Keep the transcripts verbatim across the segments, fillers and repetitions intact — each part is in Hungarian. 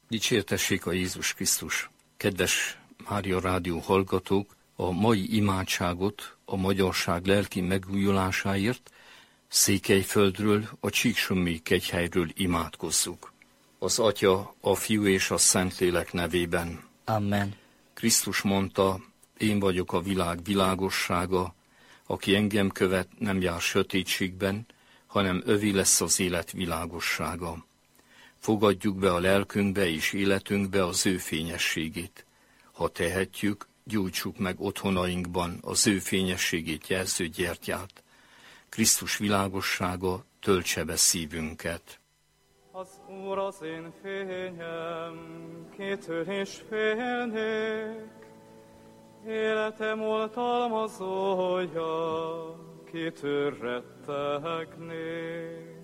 Dicsértessék a Jézus Krisztus! Kedves Mária Rádió hallgatók, a mai imádságot a magyarság lelki megújulásáért Székelyföldről, a Csíksommi kegyhelyről imádkozzuk. Az Atya, a Fiú és a Szentlélek nevében. Amen. Krisztus mondta, én vagyok a világ világossága, aki engem követ, nem jár sötétségben, hanem övé lesz az élet világossága. Fogadjuk be a lelkünkbe és életünkbe az ő fényességét. Ha tehetjük, gyújtsuk meg otthonainkban az ő fényességét jelző gyertyát. Krisztus világossága töltse be szívünket. Az Úr az én fényem, kitől is félnék, életem oltalmazója, kitől rettegnék.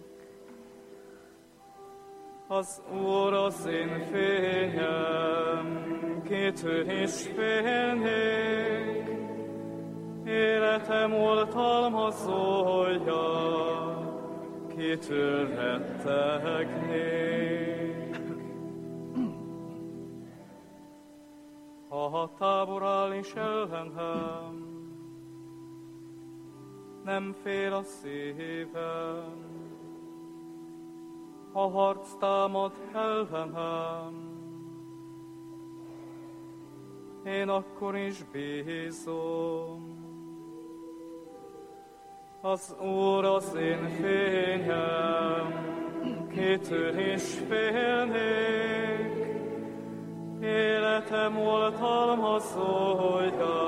Az Úr az én fényem, kitől is félnék, életem oltalmazója, kitől rettegnék. Ha tábor áll is ellenem, nem fél a szívem. Ha harc támad ellenem, én akkor is bízom. Az Úr az én fényem, kitől is félnék, életem oltalmazója,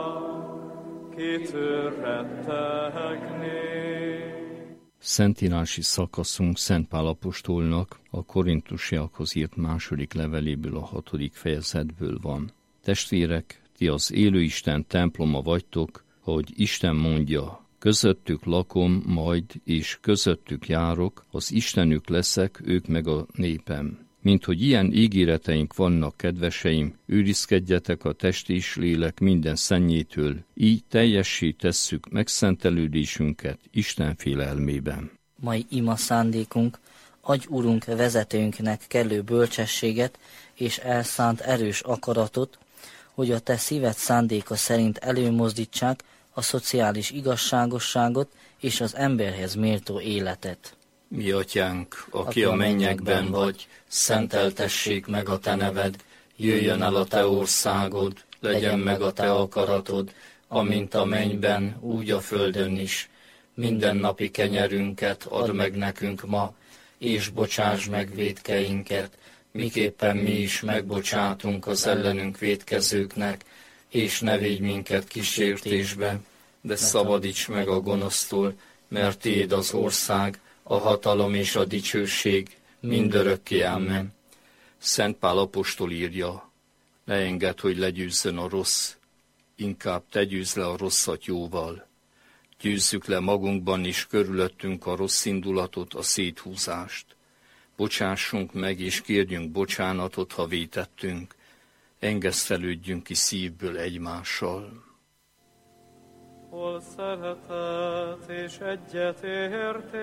kitől rettegnék. Szentírási szakaszunk Szent Pál apostolnak a korintusiakhoz írt második leveléből, a hatodik fejezetből van. Testvérek, ti az élő Isten temploma vagytok, ahogy Isten mondja, közöttük lakom majd, és közöttük járok, az Istenük leszek, ők meg a népem. Mint hogy ilyen ígéreteink vannak, kedveseim, őrizkedjetek a test és lélek minden szennyétől, így teljessé tesszük megszentelődésünket Isten félelmében. Mai ima szándékunk, adj Urunk vezetőnknek kellő bölcsességet és elszánt erős akaratot, hogy a te szíved szándéka szerint előmozdítsák a szociális igazságosságot és az emberhez méltó életet. Mi atyánk, aki a mennyekben vagy, szenteltessék meg a te neved, jöjjön el a te országod, legyen meg a te akaratod, amint a mennyben, úgy a földön is. Mindennapi kenyerünket add meg nekünk ma, és bocsáss meg vétkeinket, miképpen mi is megbocsátunk az ellenünk vétkezőknek, és ne védj minket kísértésbe, de szabadíts meg a gonosztól, mert tiéd az ország, a hatalom és a dicsőség mindörökké, amen. Szent Pál apostol írja, ne engedd, hogy legyőzzön a rossz, inkább te győzz le a rosszat jóval. Győzzük le magunkban és körülöttünk a rossz indulatot, a széthúzást. Bocsássunk meg és kérjünk bocsánatot, ha vétettünk. Engesztelődjünk ki szívből egymással. Hol szeretet és egyetértés,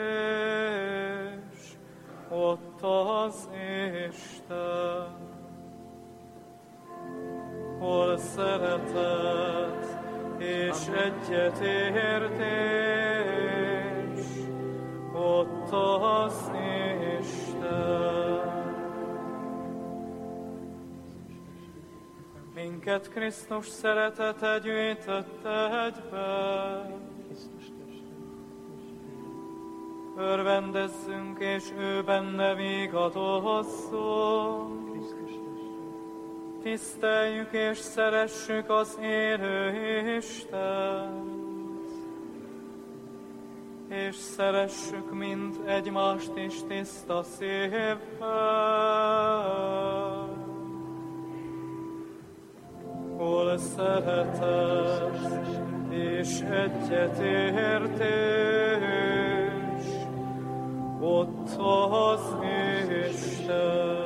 ott az Isten. Hol szeretet és egyetértés, ott az Isten. Minket Krisztus szeretete gyűjtött egybe. Örvendezzünk, és ő benne vigadozzunk. Tiszteljük és szeressük az élő Istent, és szeressük mind egymást is tiszta szívvel. Hol szeretet és egyetértés, ott az Isten.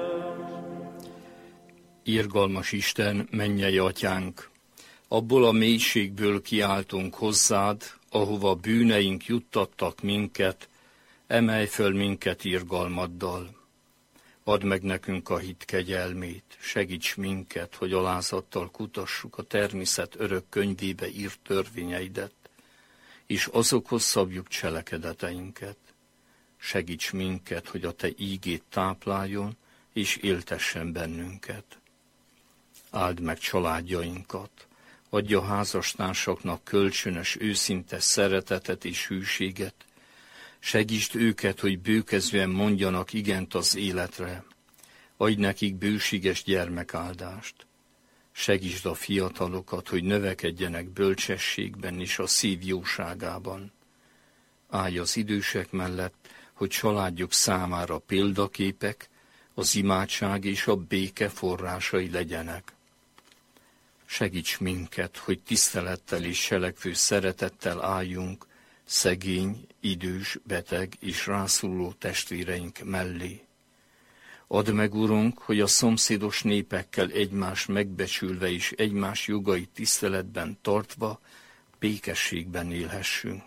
Irgalmas Isten, mennyei atyánk, abból a mélységből kiáltunk hozzád, ahova bűneink juttattak minket, emelj föl minket irgalmaddal. Add meg nekünk a hit kegyelmét, segíts minket, hogy alázattal kutassuk a természet örök könyvébe írt törvényeidet, és azokhoz szabjuk cselekedeteinket. Segíts minket, hogy a te ígét tápláljon, és éltessen bennünket. Áld meg családjainkat, adj a házastársaknak kölcsönös, őszinte szeretetet és hűséget, segítsd őket, hogy bőkezően mondjanak igent az életre, adj nekik bőséges gyermekáldást, segítsd a fiatalokat, hogy növekedjenek bölcsességben és a szív jóságában. Állj az idősek mellett, hogy családjuk számára példaképek, az imádság és a béke forrásai legyenek. Segíts minket, hogy tisztelettel és selekvő szeretettel álljunk szegény, idős, beteg és rászoruló testvéreink mellé. Add meg, Urunk, hogy a szomszédos népekkel egymást megbecsülve és egymás jogait tiszteletben tartva, békességben élhessünk.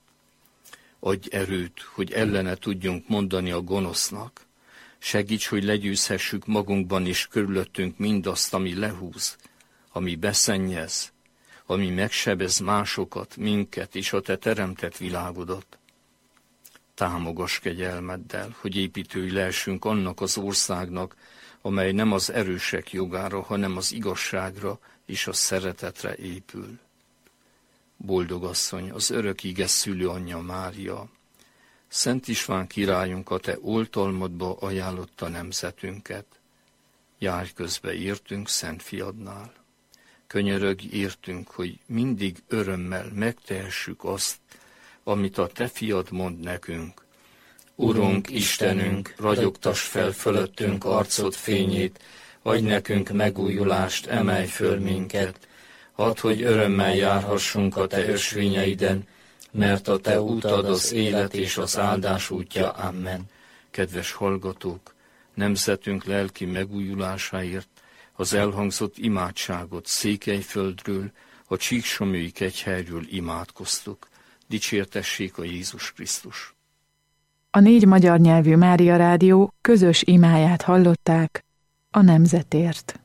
Adj erőt, hogy ellene tudjunk mondani a gonosznak. Segíts, hogy legyőzhessük magunkban és körülöttünk mindazt, ami lehúz, ami beszennyez, ami megsebez másokat, minket és a te teremtett világodat. Támogass kegyelmeddel, hogy építői lehessünk annak az országnak, amely nem az erősek jogára, hanem az igazságra és a szeretetre épül. Boldog asszony, az örök ige szülőanyja Mária, Szent István királyunk, a te oltalmadba ajánlotta nemzetünket. Járj közbe értünk Szent Fiadnál. Könyörögj értünk, hogy mindig örömmel megtehessük azt, amit a te fiad mond nekünk. Urunk, Istenünk, ragyogtass fel fölöttünk arcod fényét, adj nekünk megújulást, emelj föl minket. Add, hogy örömmel járhassunk a te ösvényeiden, mert a te útad az élet és az áldás útja. Amen. Kedves hallgatók, nemzetünk lelki megújulásáért az elhangzott imádságot Székelyföldről, a Csíksomlyói kegyhelyről imádkoztuk. Dicsértessék a Jézus Krisztus! A négy magyar nyelvű Mária Rádió közös imáját hallották a nemzetért.